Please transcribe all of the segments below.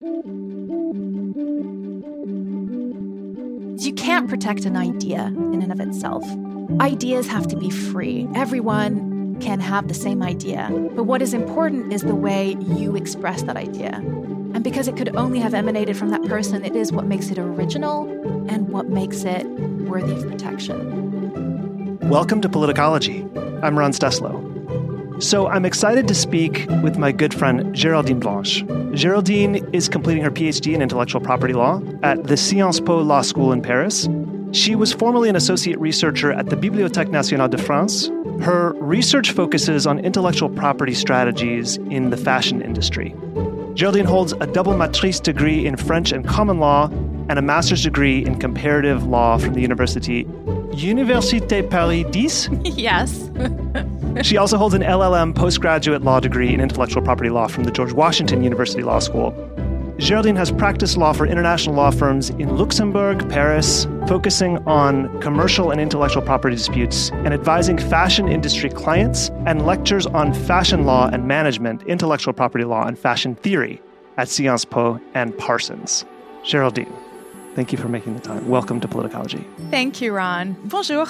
You can't protect an idea in and of itself. Ideas have to be free. Everyone can have the same idea. But what is important is the way you express that idea. And because it could only have emanated from that person, it is what makes it original and what makes it worthy of protection. Welcome to Politicology. I'm Ron Steslow. So I'm excited to speak with my good friend Géraldine Blanche. Géraldine is completing her PhD in intellectual property law at the Sciences Po Law School in Paris. She was formerly an associate researcher at the Bibliothèque Nationale de France. Her research focuses on intellectual property strategies in the fashion industry. Géraldine holds a double maîtrise degree in French and common law and a master's degree in comparative law from the Université Paris 10. Yes. She also holds an LLM postgraduate law degree in intellectual property law from the George Washington University Law School. Géraldine has practiced law for international law firms in Luxembourg, Paris, focusing on commercial and intellectual property disputes and advising fashion industry clients, and lectures on fashion law and management, intellectual property law, and fashion theory at Sciences Po and Parsons. Géraldine, thank you for making the time. Welcome to Politicology. Thank you, Ron. Bonjour.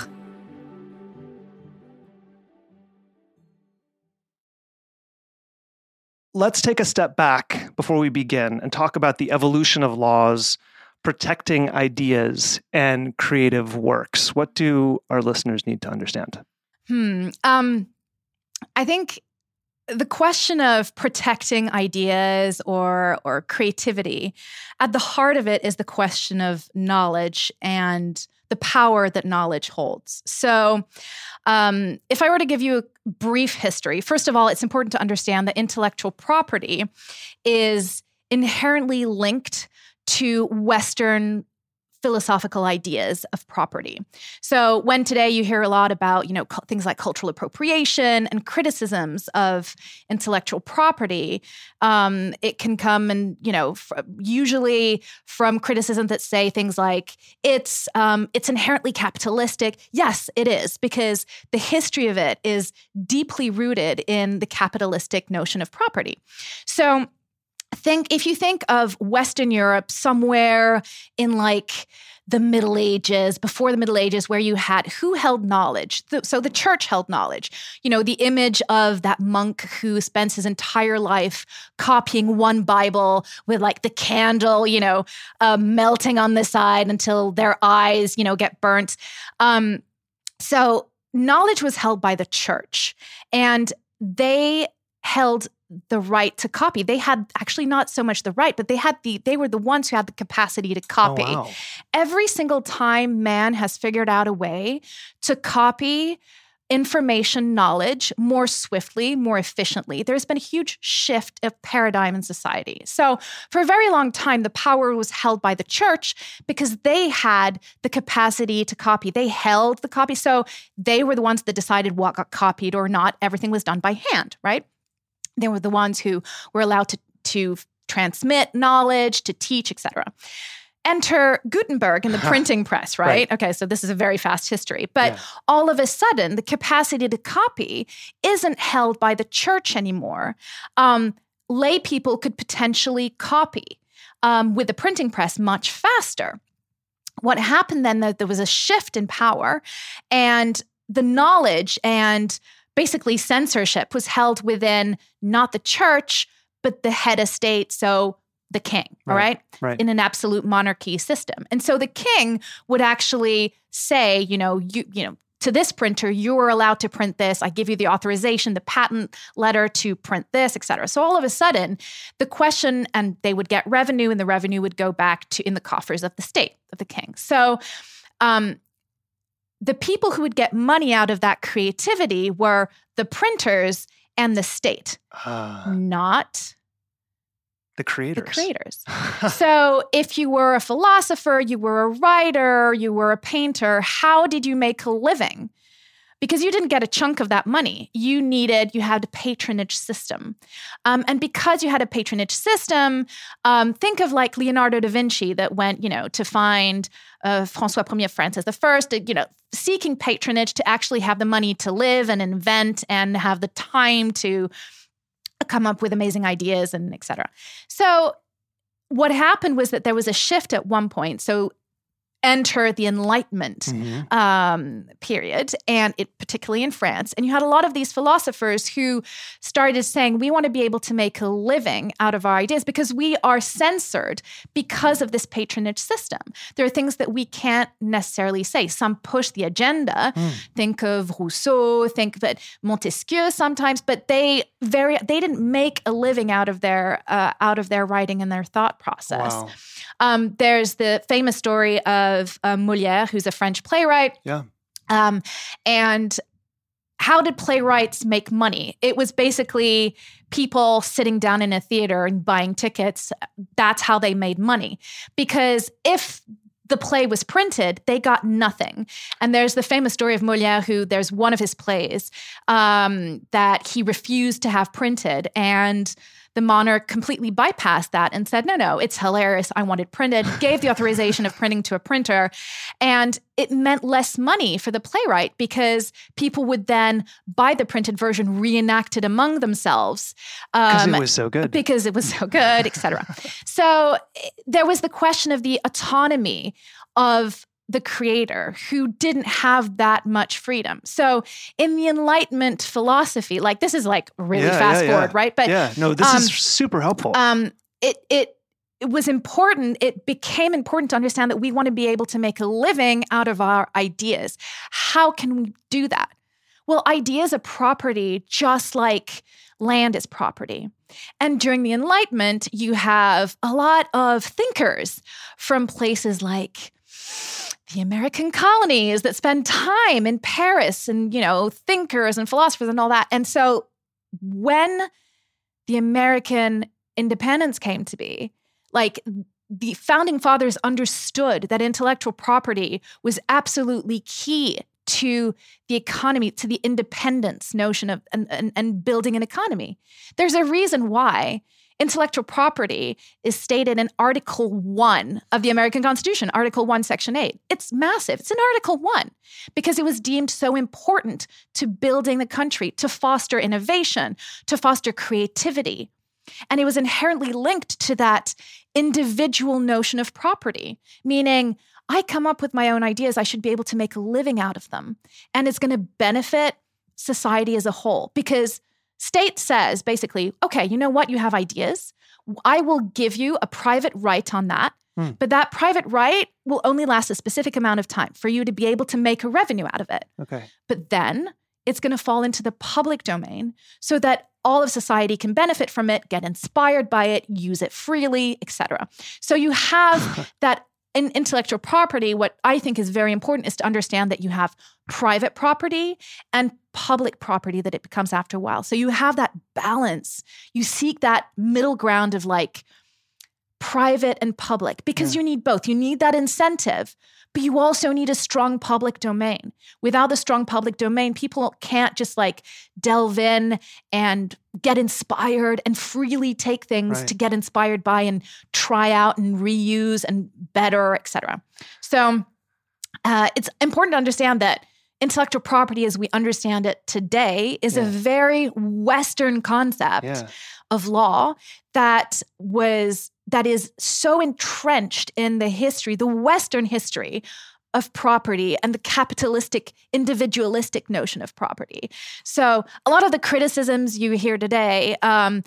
Let's take a step back before we begin and talk about the evolution of laws protecting ideas and creative works. What do our listeners need to understand? I think the question of protecting ideas or creativity, at the heart of it is the question of knowledge and the power that knowledge holds. So if I were to give you a brief history, first of all, it's important to understand that intellectual property is inherently linked to Western philosophical ideas of property. So when today you hear a lot about, things like cultural appropriation and criticisms of intellectual property, it can come and, usually from criticism that say things like, it's inherently capitalistic. Yes, it is, because the history of it is deeply rooted in the capitalistic notion of property. So if you think of Western Europe somewhere in the Middle Ages, before the Middle Ages, where you had who held knowledge? So the church held knowledge. The image of that monk who spends his entire life copying one Bible with the candle, melting on the side until their eyes, get burnt. So knowledge was held by the church, and they held the right to copy. They had actually not so much the right, but they were the ones who had the capacity to copy. Oh, wow. Every single time man has figured out a way to copy information, knowledge more swiftly, more efficiently, there's been a huge shift of paradigm in society. So for a very long time, the power was held by the church because they had the capacity to copy. They held the copy. So they were the ones that decided what got copied or not. Everything was done by hand, right? They were the ones who were allowed to transmit knowledge, to teach, etc. Enter Gutenberg and the printing press, right? Okay, so this is a very fast history. But all of a sudden, the capacity to copy isn't held by the church anymore. Lay people could potentially copy with the printing press much faster. What happened then, that there was a shift in power, and the knowledge and basically censorship was held within not the church, but the head of state, so the king, all right? In an absolute monarchy system. And so the king would actually say, to this printer, you are allowed to print this. I give you the authorization, the patent letter to print this, et cetera. So all of a sudden, the question, and they would get revenue, and the revenue would go back to in the coffers of the state, of the king. So the people who would get money out of that creativity were the printers and the state, not the creators. The creators. So if you were a philosopher, you were a writer, you were a painter, how did you make a living? Because you didn't get a chunk of that money. You had a patronage system. And because you had a patronage system, think of Leonardo da Vinci that went, to find François Ier Francis I, seeking patronage to actually have the money to live and invent and have the time to come up with amazing ideas and et cetera. So what happened was that there was a shift at one point. So enter the Enlightenment period, and it particularly in France. And you had a lot of these philosophers who started saying, we want to be able to make a living out of our ideas because we are censored because of this patronage system. There are things that we can't necessarily say. Some push the agenda. Think of Rousseau, think of Montesquieu sometimes, but they didn't make a living out of their writing and their thought process. Wow. There's the famous story of Molière, who's a French playwright. Yeah. And how did playwrights make money? It was basically people sitting down in a theater and buying tickets. That's how they made money. Because if the play was printed, they got nothing. And there's the famous story of Molière, there's one of his plays that he refused to have printed. And the monarch completely bypassed that and said, no, it's hilarious. I want it printed, gave the authorization of printing to a printer. And it meant less money for the playwright because people would then buy the printed version, reenact it among themselves. Because it was so good. Because it was so good, et cetera. So there was the question of the autonomy of the creator who didn't have that much freedom. So in the Enlightenment philosophy, like this is like really fast forward, right? But this is super helpful. It was important. It became important to understand that we want to be able to make a living out of our ideas. How can we do that? Well, ideas are property just like land is property. And during the Enlightenment, you have a lot of thinkers from places like the American colonies that spend time in Paris and, thinkers and philosophers and all that. And so when the American independence came to be, like the founding fathers understood that intellectual property was absolutely key to the economy, to the independence notion of and building an economy. There's a reason why intellectual property is stated in Article 1 of the American Constitution, Article 1, Section 8. It's massive. It's in Article 1 because it was deemed so important to building the country, to foster innovation, to foster creativity. And it was inherently linked to that individual notion of property, meaning I come up with my own ideas, I should be able to make a living out of them. And it's going to benefit society as a whole because state says basically, okay, you know what? You have ideas. I will give you a private right on that, but that private right will only last a specific amount of time for you to be able to make a revenue out of it. Okay. But then it's going to fall into the public domain so that all of society can benefit from it, get inspired by it, use it freely, etc. So you have that in intellectual property. What I think is very important is to understand that you have private property and public property that it becomes after a while. So you have that balance. You seek that middle ground of like private and public because you need both. You need that incentive, but you also need a strong public domain. Without a strong public domain, people can't just like delve in and get inspired and freely take things to get inspired by and try out and reuse and better, etc. So it's important to understand that intellectual property as we understand it today is a very Western concept of law that is so entrenched in the history, the Western history of property and the capitalistic, individualistic notion of property. So a lot of the criticisms you hear today, and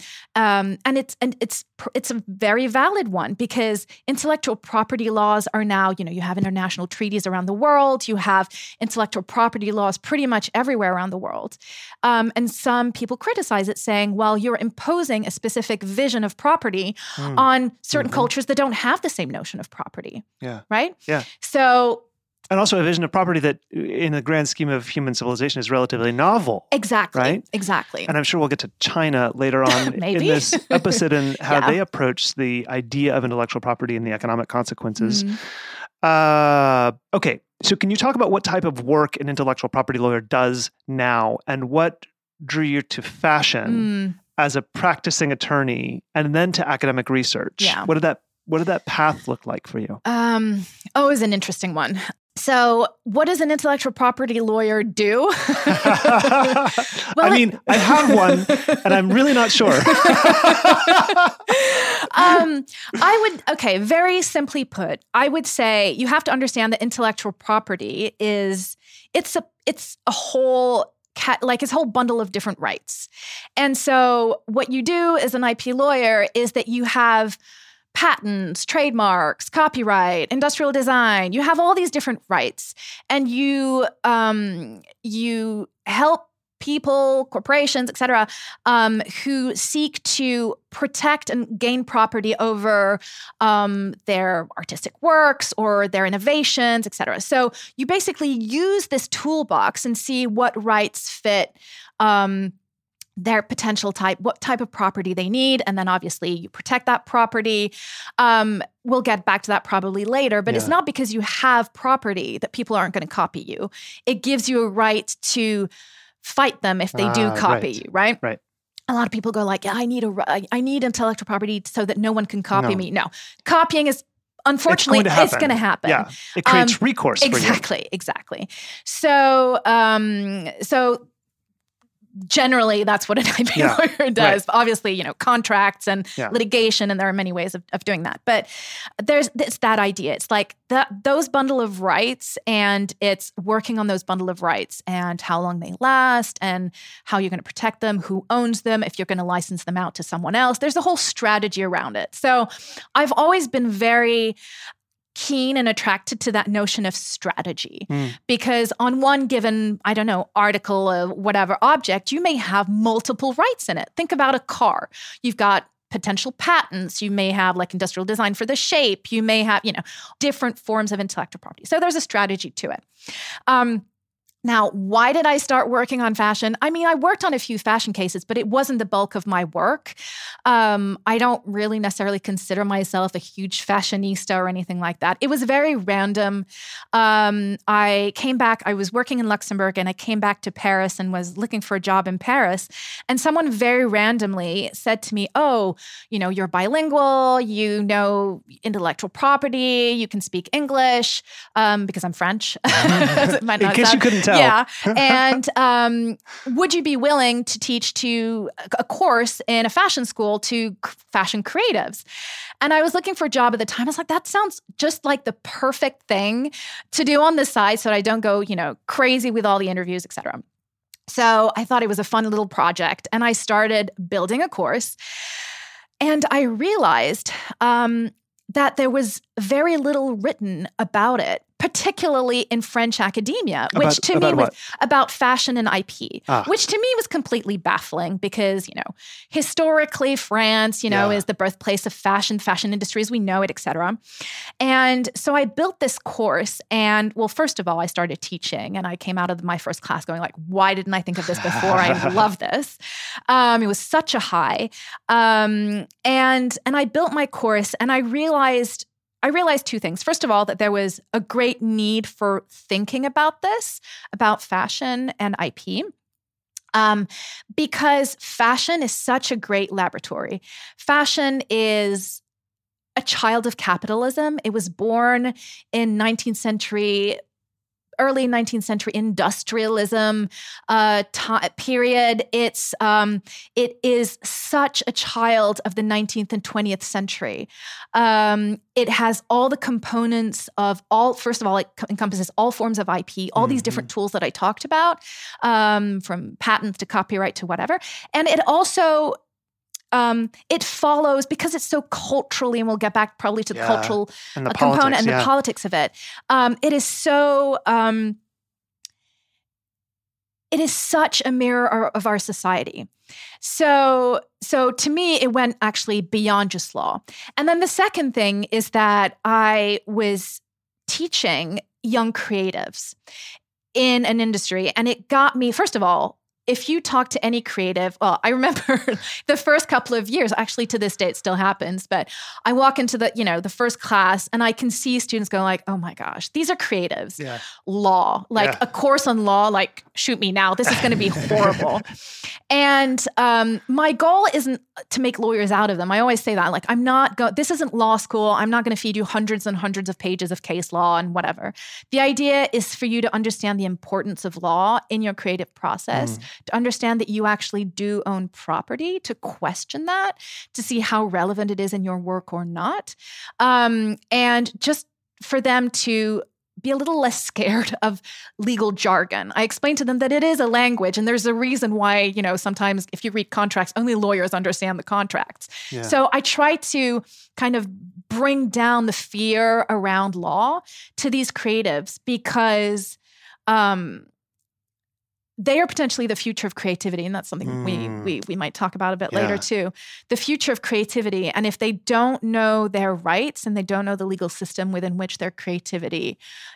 it's a very valid one because intellectual property laws are now, you have international treaties around the world, you have intellectual property laws pretty much everywhere around the world. And some people criticize it saying, well, you're imposing a specific vision of property on certain cultures that don't have the same notion of property. Yeah. Right? Yeah. So and also a vision of property that in the grand scheme of human civilization is relatively novel. Exactly. Right? Exactly. And I'm sure we'll get to China later on in this episode and how they approach the idea of intellectual property and the economic consequences. Okay. So can you talk about what type of work an intellectual property lawyer does now and what drew you to fashion as a practicing attorney and then to academic research? Yeah. What What did that path look like for you? It was an interesting one. So what does an intellectual property lawyer do? I mean, I have one and I'm really not sure. Very simply put, I would say you have to understand that intellectual property it's a whole its whole bundle of different rights. And so what you do as an IP lawyer is that you have patents, trademarks, copyright, industrial design. You have all these different rights, and you help people, corporations, et cetera, who seek to protect and gain property over their artistic works or their innovations, et cetera. So you basically use this toolbox and see what rights fit their potential type, what type of property they need. And then obviously you protect that property. We'll get back to that probably later, but it's not because you have property that people aren't going to copy you. It gives you a right to fight them if they do copy you, right? Right. A lot of people go like, I need intellectual property so that no one can copy me. No, copying is unfortunately, it's going to happen. Yeah, it creates recourse for you. Exactly. So generally, that's what an IP lawyer does. Right. Obviously, contracts and litigation, and there are many ways of doing that. But it's that idea. It's like those bundle of rights, and it's working on those bundle of rights and how long they last and how you're going to protect them, who owns them, if you're going to license them out to someone else. There's a whole strategy around it. So I've always been very keen and attracted to that notion of strategy because on one given, article or whatever object, you may have multiple rights in it. Think about a car. You've got potential patents. You may have like industrial design for the shape. You may have, different forms of intellectual property. So there's a strategy to it. Now, why did I start working on fashion? I mean, I worked on a few fashion cases, but it wasn't the bulk of my work. I don't really necessarily consider myself a huge fashionista or anything like that. It was very random. I came back, I was working in Luxembourg, and I came back to Paris and was looking for a job in Paris. And someone very randomly said to me, you're bilingual, you know intellectual property, you can speak English, because I'm French. In case you couldn't tell. Yeah. And would you be willing to teach a course in a fashion school to fashion creatives? And I was looking for a job at the time. I was like, that sounds just like the perfect thing to do on the side so that I don't go, crazy with all the interviews, et cetera. So I thought it was a fun little project. And I started building a course. And I realized that there was very little written about it, particularly in French academia, which to me was about fashion and IP, which to me was completely baffling because, historically France, is the birthplace of fashion industry as we know it, et cetera. And so I built this course and, well, first of all, I started teaching and I came out of my first class going like, why didn't I think of this before? I love this. It was such a high. And I built my course and I realized two things. First of all, that there was a great need for thinking about this, about fashion and IP. Because fashion is such a great laboratory. Fashion is a child of capitalism. It was born in early 19th century industrialism period. It is such a child of the 19th and 20th century. It has all the components of first of all, it encompasses all forms of IP, all these different tools that I talked about, from patents to copyright to whatever. And it also it follows because it's so culturally, and we'll get back probably to the cultural component and the politics of it. It is so, it is such a mirror of our society. So to me, it went actually beyond just law. And then the second thing is that I was teaching young creatives in an industry, and it got me, first of all, if you talk to any creative, well, I remember the first couple of years, actually to this day, it still happens, but I walk into the first class and I can see students go like, oh my gosh, these are creatives. Yeah. Law, like a course on law, like shoot me now. This is going to be horrible. And my goal isn't to make lawyers out of them. I always say that, like, this isn't law school. I'm not going to feed you hundreds and hundreds of pages of case law and whatever. The idea is for you to understand the importance of law in your creative process, to understand that you actually do own property, to question that, to see how relevant it is in your work or not. And just for them to be a little less scared of legal jargon. I explained to them that it is a language, and there's a reason why, sometimes if you read contracts, only lawyers understand the contracts. Yeah. So I try to kind of bring down the fear around law to these creatives because they are potentially the future of creativity, and that's something we might talk about a bit later too. The future of creativity, and if they don't know their rights and they don't know the legal system within which their creativity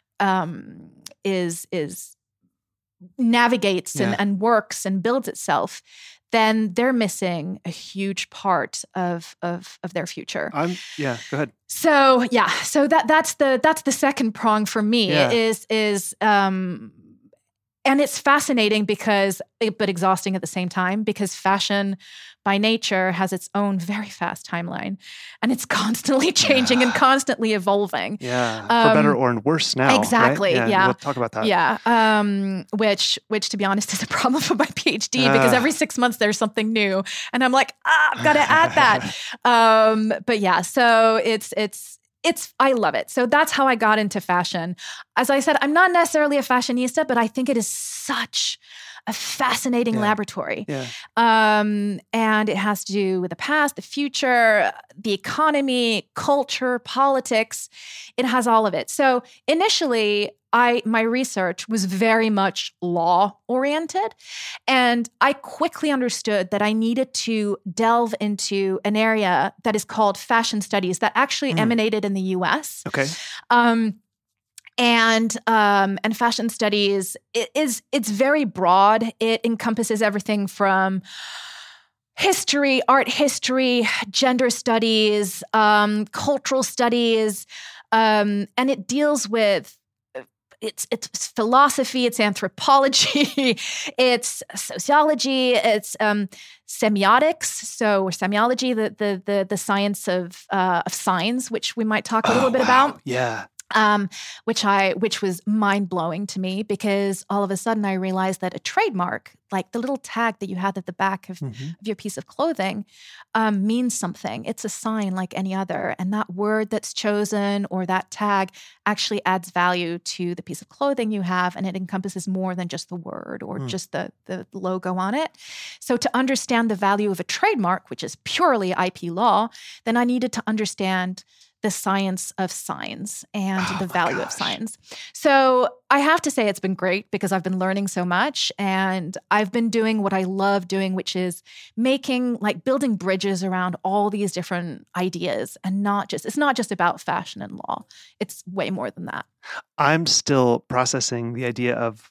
navigates and works and builds itself, then they're missing a huge part of their future. Go ahead. So that's the second prong for me is and it's fascinating but exhausting at the same time, because fashion by nature has its own very fast timeline, and it's constantly changing and constantly evolving. Yeah, for better or worse now. Exactly. Right? Yeah, we'll talk about that. Yeah, which to be honest is a problem for my PhD because every 6 months there's something new, and I'm like, I've got to add that. But yeah, so it's I love it. So that's how I got into fashion. As I said, I'm not necessarily a fashionista, but I think it is such a fascinating laboratory. Yeah. And it has to do with the past, the future, the economy, culture, politics. It has all of it. So initially, my research was very much law-oriented, and I quickly understood that I needed to delve into an area that is called fashion studies that actually emanated in the U.S. Okay. And fashion studies it's very broad. It encompasses everything from history, art history, gender studies, cultural studies, and it deals with it's philosophy, it's anthropology, it's sociology, it's semiotics. So semiology, the science of signs, which we might talk a little bit about. Yeah. Which was mind-blowing to me, because all of a sudden I realized that a trademark, like the little tag that you had at the back of your piece of clothing, means something. It's a sign like any other. And that word that's chosen or that tag actually adds value to the piece of clothing you have, and it encompasses more than just the word or just the logo on it. So to understand the value of a trademark, which is purely IP law, then I needed to understand the science of signs and the value of signs. So I have to say it's been great because I've been learning so much, and I've been doing what I love doing, which is building bridges around all these different ideas, and it's not just about fashion and law. It's way more than that. I'm still processing the idea of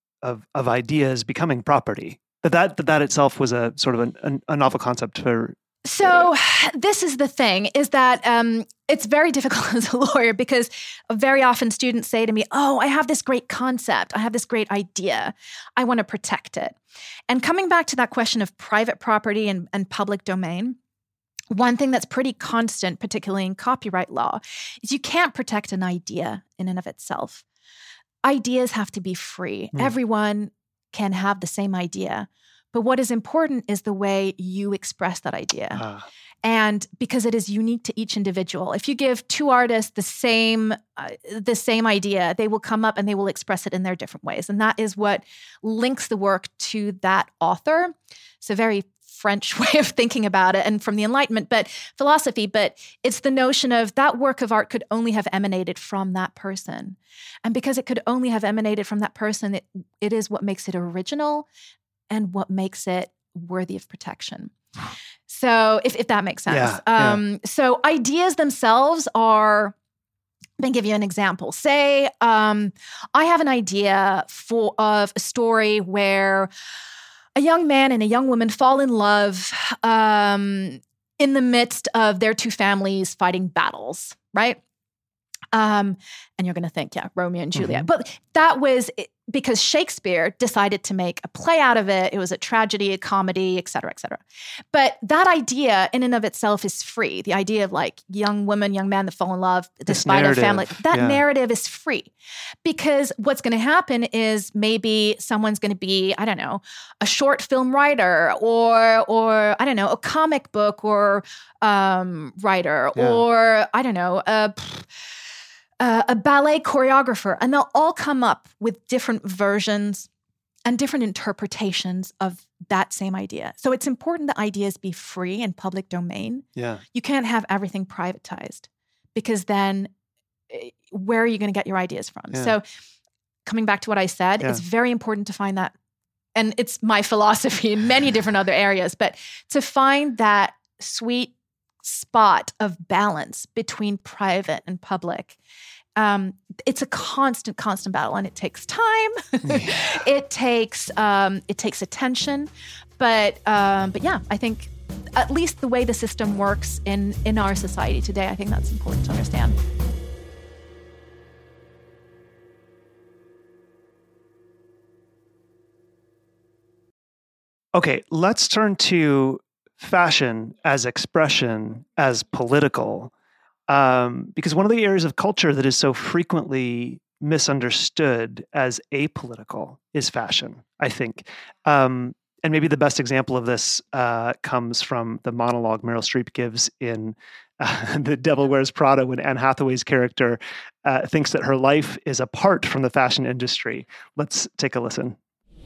ideas becoming property. That itself was a sort of a novel concept for. So this is the thing, is that it's very difficult as a lawyer, because very often students say to me, oh, I have this great concept. I have this great idea. I want to protect it. And coming back to that question of private property and public domain, one thing that's pretty constant, particularly in copyright law, is you can't protect an idea in and of itself. Ideas have to be free. Everyone can have the same idea. But what is important is the way you express that idea. And because it is unique to each individual. If you give two artists the same idea, they will come up and they will express it in their different ways. And that is what links the work to that author. It's a very French way of thinking about it, and from the Enlightenment, but philosophy, but it's the notion of that work of art could only have emanated from that person. And because it could only have emanated from that person, it is what makes it original and what makes it worthy of protection. So if that makes sense. So ideas themselves are, let me give you an example. Say I have an idea of a story where a young man and a young woman fall in love in the midst of their two families fighting battles, right? And you're going to think, yeah, Romeo and Juliet. But that was because Shakespeare decided to make a play out of it. It was a tragedy, a comedy, et cetera, et cetera. But that idea in and of itself is free. The idea of like young woman, young man that fall in love despite a family, that narrative is free. Because what's going to happen is maybe someone's going to be, I don't know, a short film writer or I don't know, a comic book or writer or I don't know, a ballet choreographer, and they'll all come up with different versions and different interpretations of that same idea. So it's important that ideas be free and public domain. Yeah. You can't have everything privatized because then where are you going to get your ideas from? Yeah. So coming back to what I said, it's very important to find that, and it's my philosophy in many different other areas, but to find that sweet spot of balance between private and public. It's a constant battle, and it takes time. It takes attention, but yeah, I think at least the way the system works in our society today, I think that's important to understand. Okay, let's turn to fashion as expression, as political. Because one of the areas of culture that is so frequently misunderstood as apolitical is fashion, I think. And maybe the best example of this comes from the monologue Meryl Streep gives in The Devil Wears Prada when Anne Hathaway's character thinks that her life is apart from the fashion industry. Let's take a listen.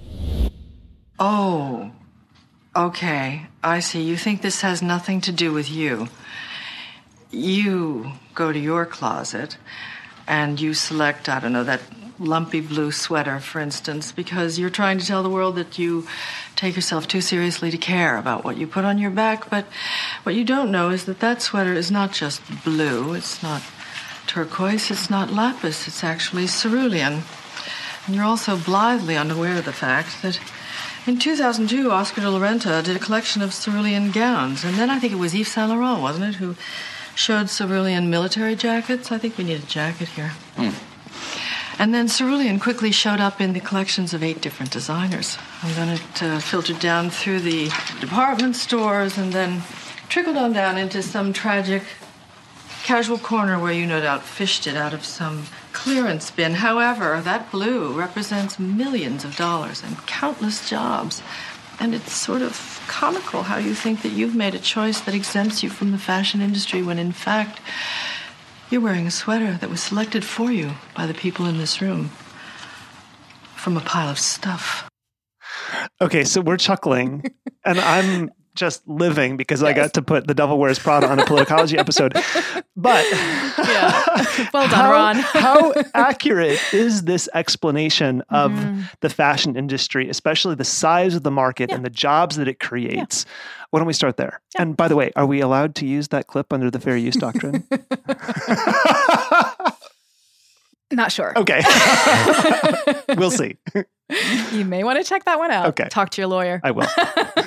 Oh, okay. I see. You think this has nothing to do with you. You go to your closet and you select, I don't know, that lumpy blue sweater, for instance, because you're trying to tell the world that you take yourself too seriously to care about what you put on your back. But what you don't know is that that sweater is not just blue. It's not turquoise. It's not lapis. It's actually cerulean. And you're also blithely unaware of the fact that in 2002, Oscar de la Renta did a collection of cerulean gowns. And then I think it was Yves Saint Laurent, wasn't it, who showed cerulean military jackets. I think we need a jacket here. And then cerulean quickly showed up in the collections of 8 different designers. And then it filtered down through the department stores and then trickled on down into some tragic casual corner where you no doubt fished it out of some clearance bin. However, that blue represents millions of dollars and countless jobs. And it's sort of comical how you think that you've made a choice that exempts you from the fashion industry when, in fact, you're wearing a sweater that was selected for you by the people in this room from a pile of stuff. Okay, so we're chuckling, and I'm just living because I got to put The Devil Wears Prada on a Politicology episode. But well done, Ron. How accurate is this explanation of the fashion industry, especially the size of the market and the jobs that it creates? Why don't we start there? And by the way, are we allowed to use that clip under the fair use doctrine? Not sure. Okay. We'll see. You may want to check that one out. Okay. Talk to your lawyer. I will.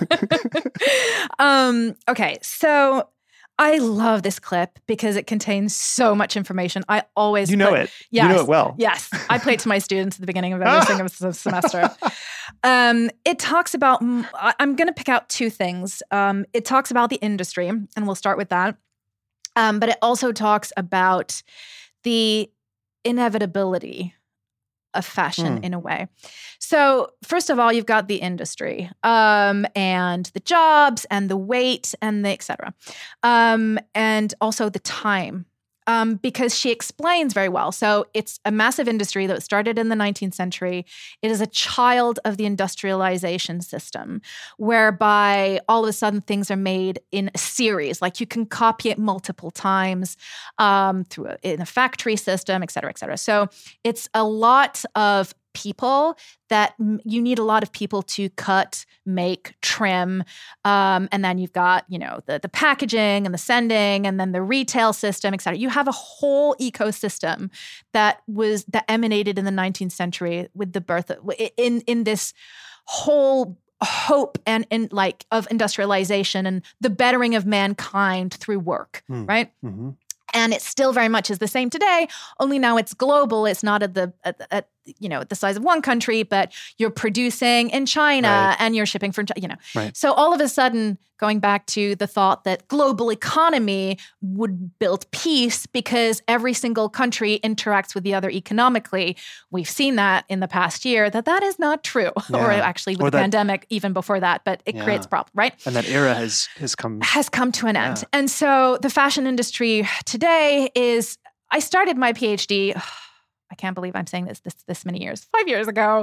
Okay. So I love this clip because it contains so much information. I always it. Yes, you know it well. Yes. I play it to my students at the beginning of every single semester. It talks about, I'm going to pick out 2 things. It talks about the industry, and we'll start with that. But it also talks about the inevitability of fashion in a way. So first of all, you've got the industry and the jobs and the weight and the et cetera. And also the time. Because she explains very well. So it's a massive industry that started in the 19th century. It is a child of the industrialization system, whereby all of a sudden things are made in a series. Like you can copy it multiple times in a factory system, et cetera, et cetera. So it's a lot of people that you need a lot of people to cut, make, trim. And then you've got, the packaging and the sending and then the retail system, et cetera. You have a whole ecosystem that emanated in the 19th century with the birth of, in this whole hope and of industrialization and the bettering of mankind through work, right? Mm-hmm. And it still very much is the same today, only now it's global. It's not at the size of one country, but you're producing in China and you're shipping from China, Right. So all of a sudden, going back to the thought that global economy would build peace because every single country interacts with the other economically. We've seen that in the past year that is not true, or actually with the pandemic even before that, but it creates problems, right? And that era has come to an end. And so the fashion industry today is, I started my PhD, I can't believe I'm saying this many years, 5 years ago,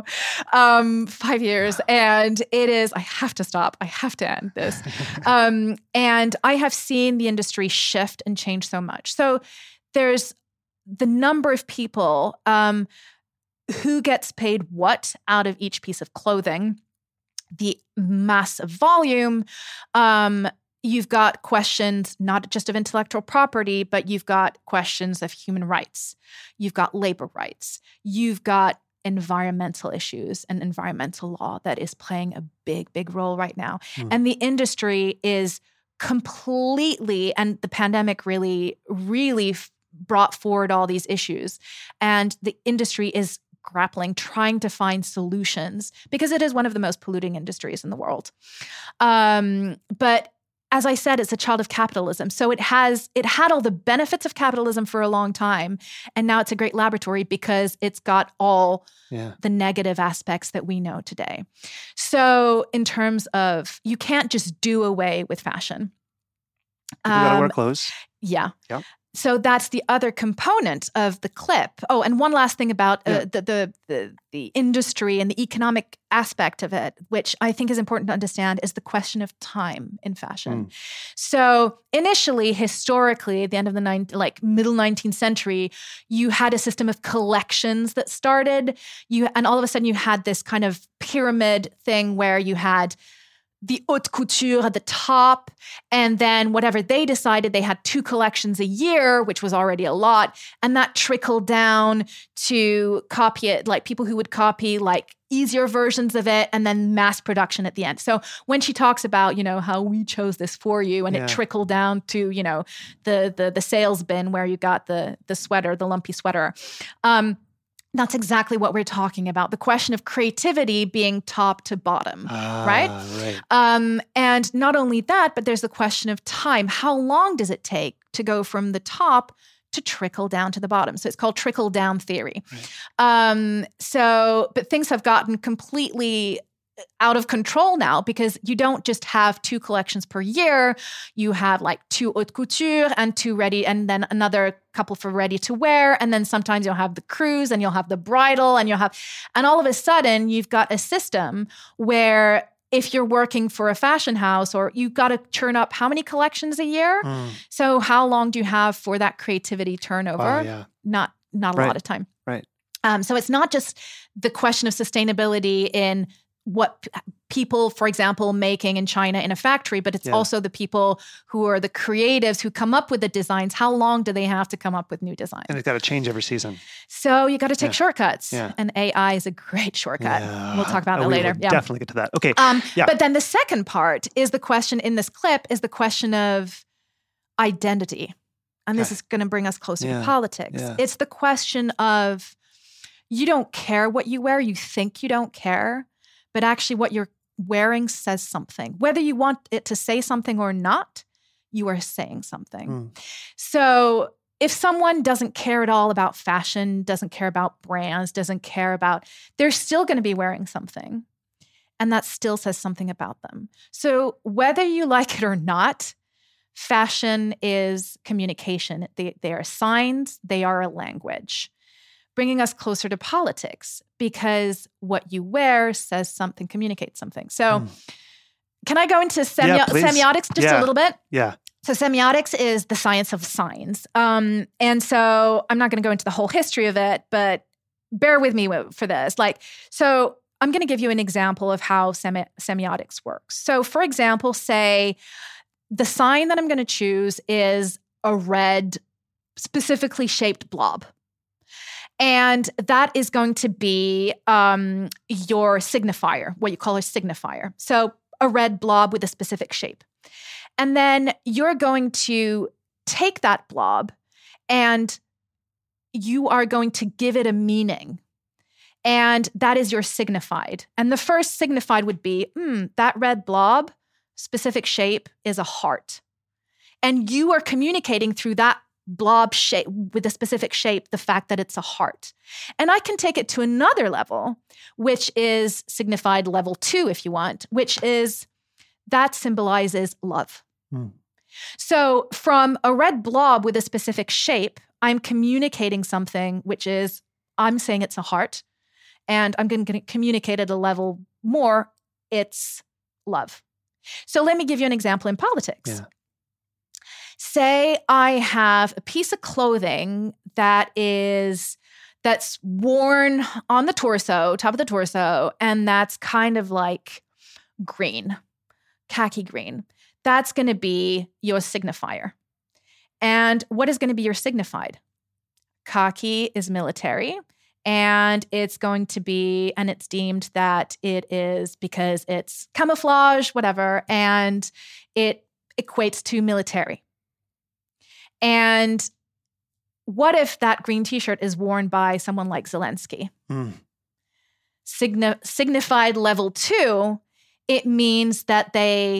5 years. And it is, I have to stop. I have to end this. And I have seen the industry shift and change so much. So there's the number of people who gets paid what out of each piece of clothing, the massive volume. You've got questions not just of intellectual property, but you've got questions of human rights. You've got labor rights. You've got environmental issues and environmental law that is playing a big, big role right now. And the industry is completely, and the pandemic really, really brought forward all these issues. And the industry is grappling, trying to find solutions because it is one of the most polluting industries in the world. But as I said, it's a child of capitalism. So it had all the benefits of capitalism for a long time. And now it's a great laboratory because it's got all the negative aspects that we know today. So in terms of, you can't just do away with fashion. You gotta wear clothes. Yeah. Yep. So that's the other component of the clip. Oh, and one last thing about the industry and the economic aspect of it, which I think is important to understand, is the question of time in fashion. So initially, historically, at the end of the middle 19th century, you had a system of collections that started. And all of a sudden, you had this kind of pyramid thing where you had the haute couture at the top, and then whatever they decided, they had 2 collections a year, which was already a lot, and that trickled down to copy it, like people who would copy like easier versions of it, and then mass production at the end. So when she talks about, how we chose this for you, and it trickled down to, the sales bin where you got the sweater, the lumpy sweater. That's exactly what we're talking about. The question of creativity being top to bottom, right? And not only that, but there's the question of time. How long does it take to go from the top to trickle down to the bottom? So it's called trickle down theory. But things have gotten completely out of control now because you don't just have 2 collections per year. You have like 2 haute couture and 2 ready, and then another couple for ready to wear. And then sometimes you'll have the cruise and you'll have the bridal and all of a sudden you've got a system where if you're working for a fashion house, or you've got to churn up how many collections a year? So how long do you have for that creativity turnover? Not a lot of time. Right. So it's not just the question of sustainability in what people, for example, making in China in a factory, but it's also the people who are the creatives who come up with the designs. How long do they have to come up with new designs? And it's got to change every season. So you got to take shortcuts. And AI is a great shortcut. We'll talk about that later. We'll definitely get to that. Okay. But then the second part is the question in this clip is the question of identity. And this is going to bring us closer to politics. It's the question of, you don't care what you wear. You think you don't care. But actually what you're wearing says something. Whether you want it to say something or not, you are saying something. So if someone doesn't care at all about fashion, doesn't care about brands, they're still going to be wearing something. And that still says something about them. So whether you like it or not, fashion is communication. They are signs, they are a language. Bringing us closer to politics, because what you wear says something, communicates something. So can I go into semiotics just a little bit? Yeah. So semiotics is the science of signs. And so I'm not going to go into the whole history of it, but bear with me for this. So I'm going to give you an example of how semiotics works. So for example, say the sign that I'm going to choose is a red, specifically shaped blob. And that is going to be your signifier, what you call a signifier. So a red blob with a specific shape. And then you're going to take that blob and you are going to give it a meaning. And that is your signified. And the first signified would be, that red blob, specific shape, is a heart. And you are communicating through that blob shape with a specific shape, the fact that it's a heart. And I can take it to another level, which is signified level 2, if you want, which is that symbolizes love. So from a red blob with a specific shape, I'm communicating something, which is, I'm saying it's a heart, and I'm going to communicate at a level more, it's love. So let me give you an example in politics. Yeah. Say I have a piece of clothing that's worn on the torso, top of the torso, and that's kind of like green, khaki green. That's going to be your signifier. And what is going to be your signified? Khaki is military, and it's going to be, and it's deemed that it is because it's camouflage, whatever, and it equates to military. And what if that green t-shirt is worn by someone like Zelensky? Signified level 2, it means that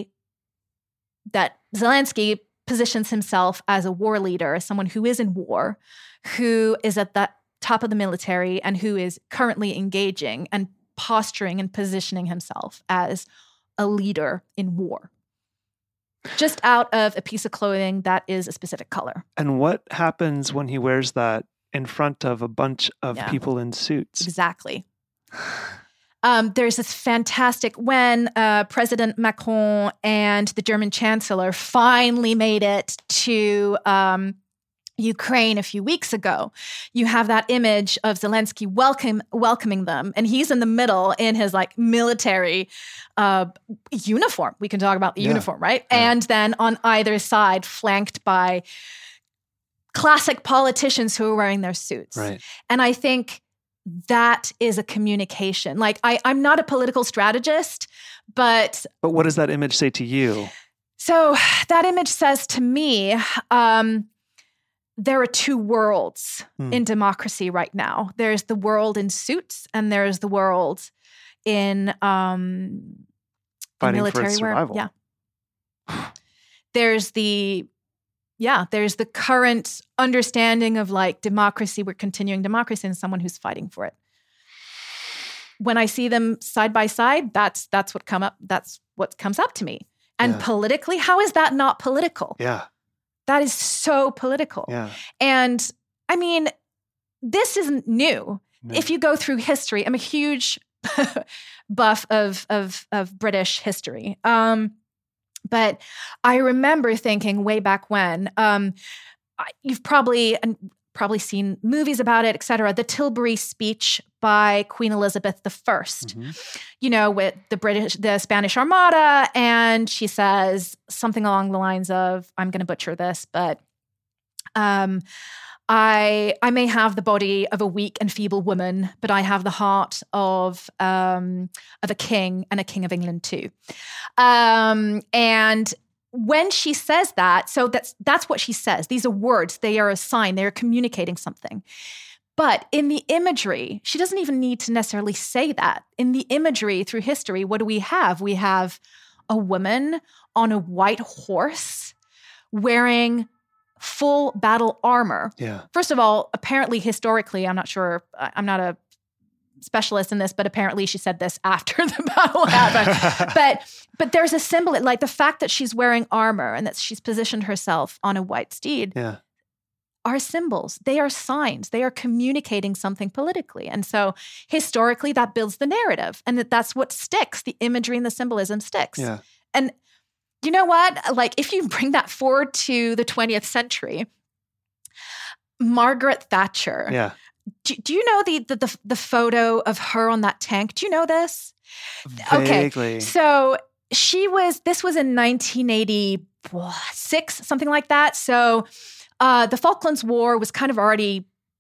Zelensky positions himself as a war leader, as someone who is in war, who is at the top of the military and who is currently engaging and posturing and positioning himself as a leader in war. Just out of a piece of clothing that is a specific color. And what happens when he wears that in front of a bunch of people in suits? Exactly. There's this fantastic, when President Macron and the German Chancellor finally made it to Ukraine a few weeks ago, you have that image of Zelensky welcoming them, and he's in the middle in his like military uniform. We can talk about the uniform, right? Yeah. And then on either side, flanked by classic politicians who are wearing their suits. Right. And I think that is a communication. Like I'm not a political strategist, but what does that image say to you? So that image says to me, there are two worlds in democracy right now. There's the world in suits, and there's the world in fighting military for its survival. There's the current understanding of like democracy. We're continuing democracy, and someone who's fighting for it. When I see them side by side, that's what comes up to me. And politically, how is that not political? Yeah. That is so political. Yeah. And I mean, this isn't new. No. If you go through history, I'm a huge buff of British history. But I remember thinking way back when, you've probably seen movies about it, et cetera, the Tilbury speech by Queen Elizabeth I, you know, with the Spanish Armada. And she says something along the lines of, I'm going to butcher this, but I may have the body of a weak and feeble woman, but I have the heart of a king, and a king of England too. And when she says that, so that's what she says. These are words. They are a sign. They are communicating something. But in the imagery, she doesn't even need to necessarily say that. In the imagery through history, what do we have? We have a woman on a white horse wearing full battle armor. Yeah. First of all, apparently historically, I'm not sure, I'm not a specialist in this, but apparently she said this after the battle happened. But there's a symbol, like the fact that she's wearing armor and that she's positioned herself on a white steed are symbols. They are signs. They are communicating something politically. And so historically, that builds the narrative, and that's what sticks. The imagery and the symbolism sticks. Yeah. And you know what? Like, if you bring that forward to the 20th century, Margaret Thatcher. Yeah. Do you know the photo of her on that tank? Do you know this? Vaguely. Okay. So this was in 1986, something like that. So the Falklands War was kind of already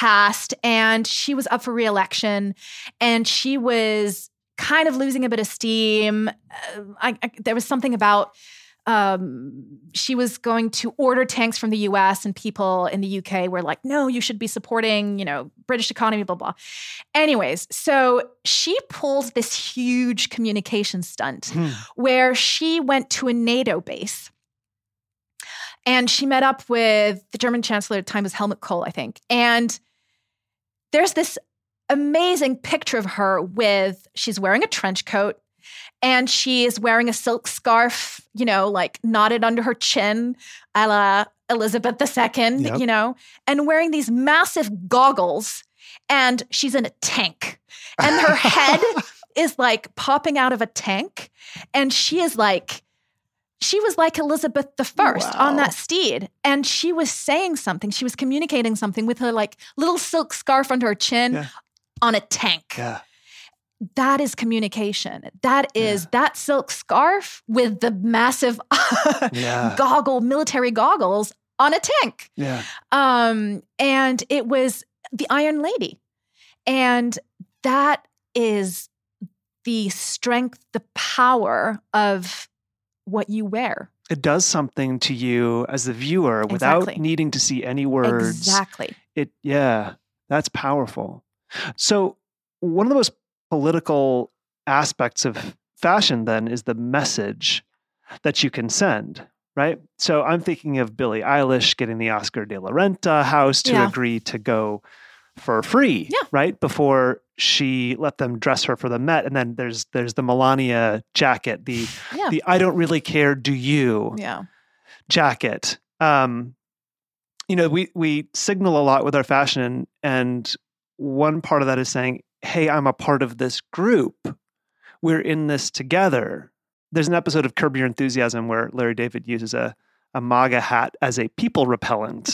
passed and she was up for re-election and she was kind of losing a bit of steam. There was something about she was going to order tanks from the US and people in the UK were like, no, you should be supporting, British economy, blah, blah. Anyways, so she pulled this huge communication stunt where she went to a NATO base and she met up with the German chancellor at the time was Helmut Kohl, I think. And there's this amazing picture of her she's wearing a trench coat and she is wearing a silk scarf, like knotted under her chin, a la Elizabeth II, and wearing these massive goggles. And she's in a tank. And her head is like popping out of a tank. And she was like Elizabeth I on that steed. And she was saying something. She was communicating something with her like little silk scarf under her chin on a tank. Yeah. That is communication. That is that silk scarf with the massive military goggles on a tank. Yeah. And it was the Iron Lady. And that is the strength, the power of what you wear. It does something to you as the viewer without needing to see any words. Exactly. That's powerful. So one of the most political aspects of fashion then is the message that you can send, right? So I'm thinking of Billie Eilish getting the Oscar de la Renta house to agree to go for free, right? Before she let them dress her for the Met. And then there's the Melania jacket, the I don't really care, do you jacket. We signal a lot with our fashion, and one part of that is saying, hey, I'm a part of this group. We're in this together. There's an episode of Curb Your Enthusiasm where Larry David uses a MAGA hat as a people repellent.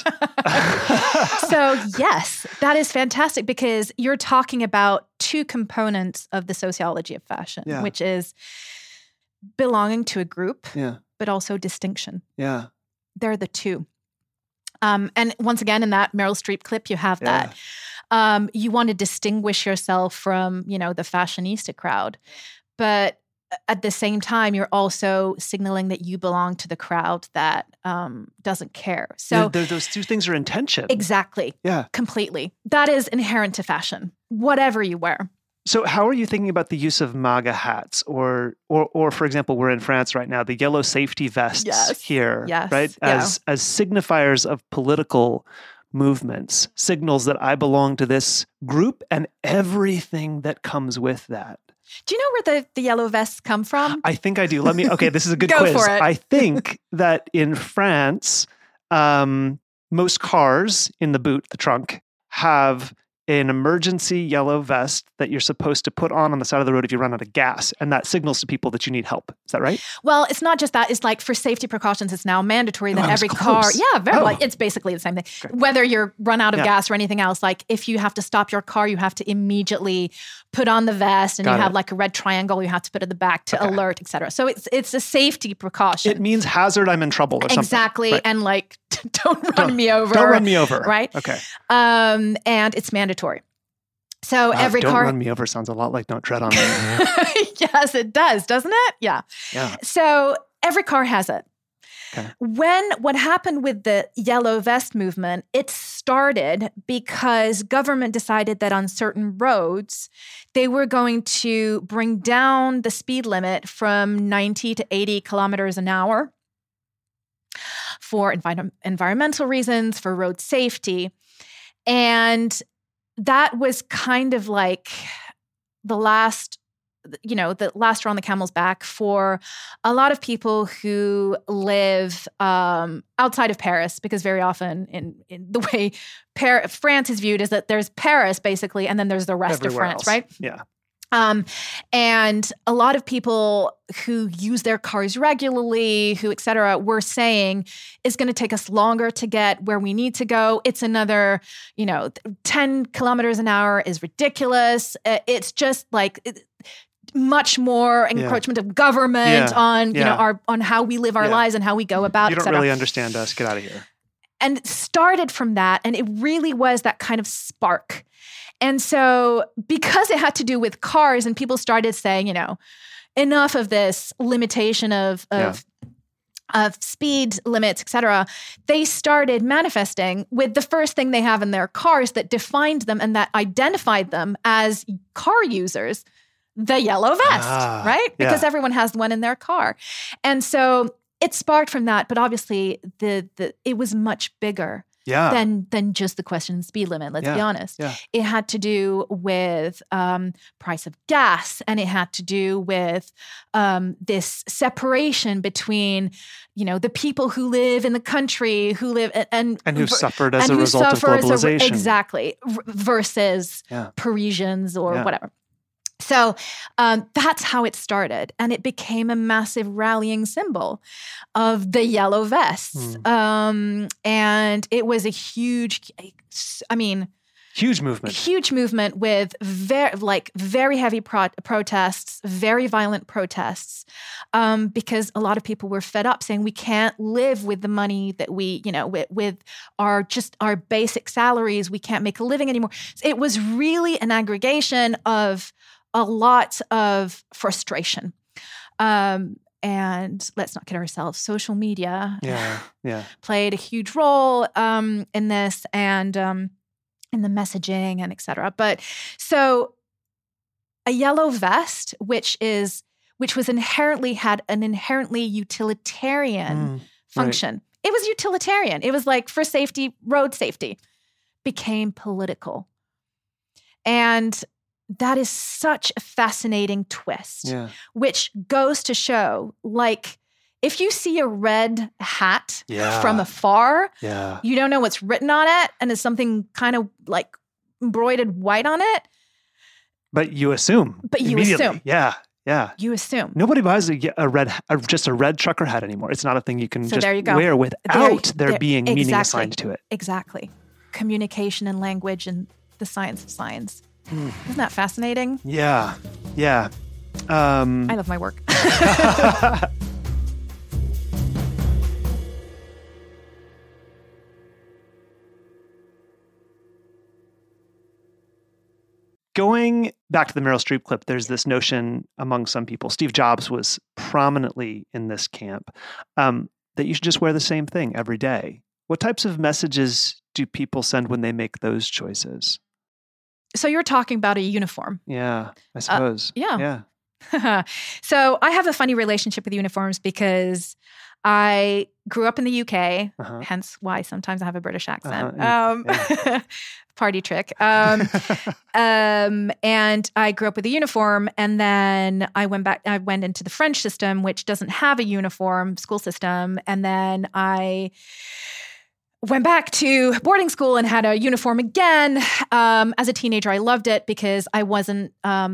So yes, that is fantastic because you're talking about two components of the sociology of fashion, which is belonging to a group, but also distinction. Yeah. They're the two. And once again, in that Meryl Streep clip, you have that. You want to distinguish yourself from, the fashionista crowd. But at the same time, you're also signaling that you belong to the crowd that doesn't care. So those two things are in tension. Exactly. Yeah. Completely. That is inherent to fashion, whatever you wear. So how are you thinking about the use of MAGA hats or for example, we're in France right now, the yellow safety vests here, right? As signifiers of political movements, signals that I belong to this group and everything that comes with that. Do you know where the yellow vests come from? I think I do. Okay, this is a good Go quiz. for it. I think that in France, most cars in the boot, the trunk, have an emergency yellow vest that you're supposed to put on the side of the road if you run out of gas. And that signals to people that you need help. Is that right? Well, it's not just that. It's like for safety precautions, it's now mandatory that every car... Yeah, it's basically the same thing. Great. Whether you're run out of gas or anything else, like if you have to stop your car, you have to immediately put on the vest and you have like a red triangle you have to put at the back to alert, etc. So it's a safety precaution. It means hazard, I'm in trouble or something. Exactly. Right. And like, don't run me over. Don't run me over. Right? Okay. And it's mandatory. So every don't car... Don't run me over sounds a lot like don't tread on me. Yes, it does, doesn't it? Yeah. So every car has it. Okay. What happened with the yellow vest movement, it started because government decided that on certain roads, they were going to bring down the speed limit from 90 to 80 kilometers an hour for environmental reasons, for road safety. And that was kind of like the last straw on the camel's back for a lot of people who live outside of Paris, because very often in the way France is viewed is that there's Paris basically, and then there's the rest everywhere of France, else. right? Yeah. And a lot of people who use their cars regularly, who et cetera, were saying it's going to take us longer to get where we need to go. It's another, 10 kilometers an hour is ridiculous. It's just like much more encroachment of government on, on how we live our lives and how we go about, you don't et cetera. really understand us. Get out of here. it started from that, and it really was that kind of spark. And so because it had to do with cars and people started saying, enough of this limitation of speed limits, et cetera, they started manifesting with the first thing they have in their cars that defined them and that identified them as car users, the yellow vest, right? Because everyone has one in their car. And so it sparked from that, but obviously it was much bigger than just the question of speed limit, let's be honest. Yeah. It had to do with price of gas, and it had to do with this separation between, the people who live in the country, who live and who suffered as a result of globalization. Exactly. Versus Parisians or whatever. So that's how it started. And it became a massive rallying symbol of the yellow vests. And it was a huge movement. Huge movement with very heavy protests, very violent protests, because a lot of people were fed up saying we can't live with the money that we, with our basic salaries, we can't make a living anymore. It was really an aggregation of a lot of frustration. And let's not kid ourselves, social media played a huge role in this and in the messaging and et cetera. But so a yellow vest, which was had an inherently utilitarian function. Right. It was utilitarian. It was like for safety, road safety, became political. And that is such a fascinating twist, which goes to show, if you see a red hat from afar, you don't know what's written on it, and it's something kind of like embroidered white on it. But you assume. Yeah. You assume. Nobody buys just a red trucker hat anymore. It's not a thing you can wear without there being meaning assigned to it. Exactly. Communication and language and the science of signs. Isn't that fascinating? Yeah. I love my work. Going back to the Meryl Streep clip, there's this notion among some people, Steve Jobs was prominently in this camp, that you should just wear the same thing every day. What types of messages do people send when they make those choices? So you're talking about a uniform. Yeah, I suppose. Yeah. So I have a funny relationship with uniforms because I grew up in the UK, hence why sometimes I have a British accent. Party trick. And I grew up with a uniform, and then I went into the French system, which doesn't have a uniform school system. And then I went back to boarding school and had a uniform again. As a teenager, I loved it because I wasn't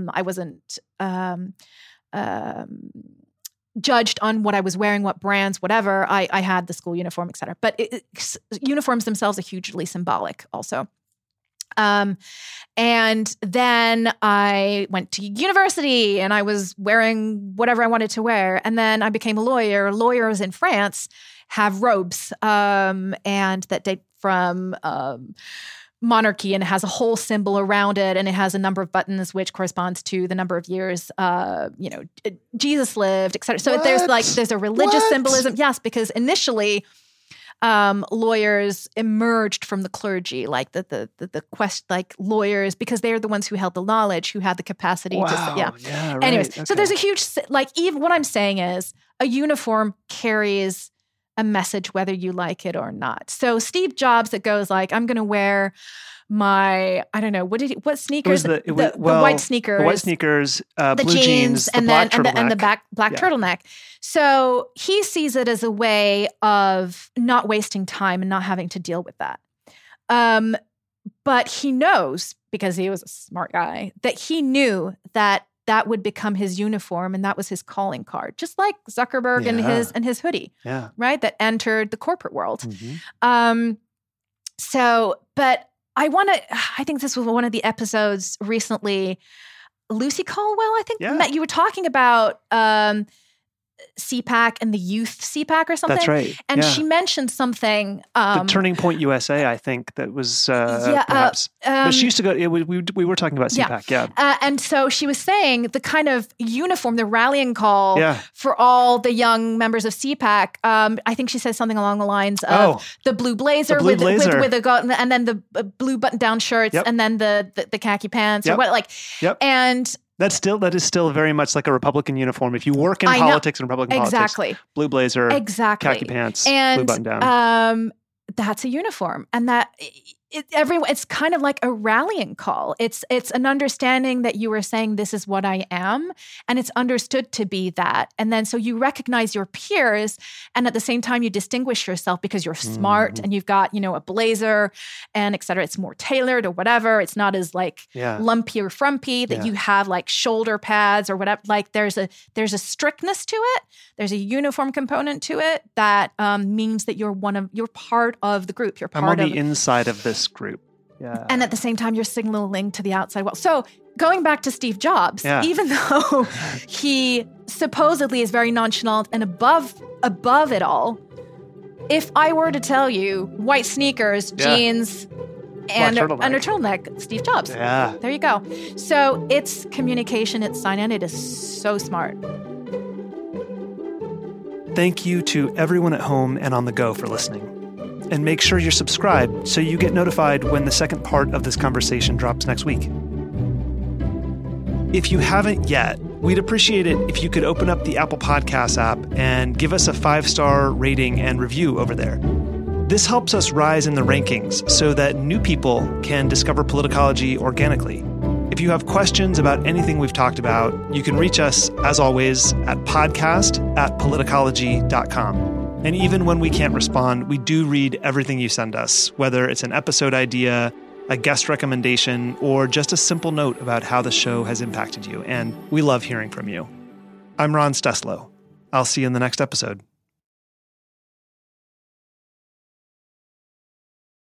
judged on what I was wearing, what brands, whatever. I had the school uniform, et cetera. But uniforms themselves are hugely symbolic also. And then I went to university and I was wearing whatever I wanted to wear. And then I became a lawyer. Lawyers in France have robes, and that date from monarchy, and it has a whole symbol around it, and it has a number of buttons which corresponds to the number of years Jesus lived, etc. So there's a religious symbolism. Yes, because initially lawyers emerged from the clergy, like lawyers, because they're the ones who held the knowledge, who had the capacity to. Yeah, right. Anyways, okay. So there's a huge even what I'm saying is a uniform carries a message whether you like it or not. So Steve Jobs, that goes I'm going to wear my, I don't know, what sneakers? The white sneakers. The white sneakers, the blue jeans, and the black turtleneck. So he sees it as a way of not wasting time and not having to deal with that. But he knows, because he was a smart guy, that he knew that would become his uniform, and that was his calling card, just like Zuckerberg and his hoodie, right? That entered the corporate world. Mm-hmm. But I think this was one of the episodes recently, Lucy Caldwell, I think, that you were talking about CPAC and the youth CPAC or something. That's right. And yeah. she mentioned something. The Turning Point USA, I think, that was perhaps. But she used to go, we were talking about CPAC, yeah. And so she was saying the kind of uniform, the rallying call for all the young members of CPAC, I think she said something along the lines of the blue blazer, with a and then the blue button-down shirts, and then the khaki pants, or what, and that is still very much like a Republican uniform. If you work in politics and Republican politics, blue blazer, khaki pants, and blue button down. That's a uniform, and it's kind of like a rallying call. It's an understanding that you were saying, this is what I am, and it's understood to be that. And then so you recognize your peers, and at the same time you distinguish yourself because you're smart and you've got, a blazer and et cetera. It's more tailored or whatever. It's not as lumpy or frumpy that you have like shoulder pads or whatever. Like there's a strictness to it. There's a uniform component to it that means that you're part of the group. I'm on the inside of this group. Yeah. And at the same time, you're signaling to the outside world. So going back to Steve Jobs, even though he supposedly is very nonchalant and above it all, if I were to tell you white sneakers, jeans, and a turtleneck, Steve Jobs. Yeah. There you go. So it's communication, it's sign-in. It is so smart. Thank you to everyone at home and on the go for listening. And make sure you're subscribed so you get notified when the second part of this conversation drops next week. If you haven't yet, we'd appreciate it if you could open up the Apple Podcasts app and give us a 5-star rating and review over there. This helps us rise in the rankings so that new people can discover Politicology organically. If you have questions about anything we've talked about, you can reach us, as always, at podcast@politicology.com. And even when we can't respond, we do read everything you send us, whether it's an episode idea, a guest recommendation, or just a simple note about how the show has impacted you. And we love hearing from you. I'm Ron Steslow. I'll see you in the next episode.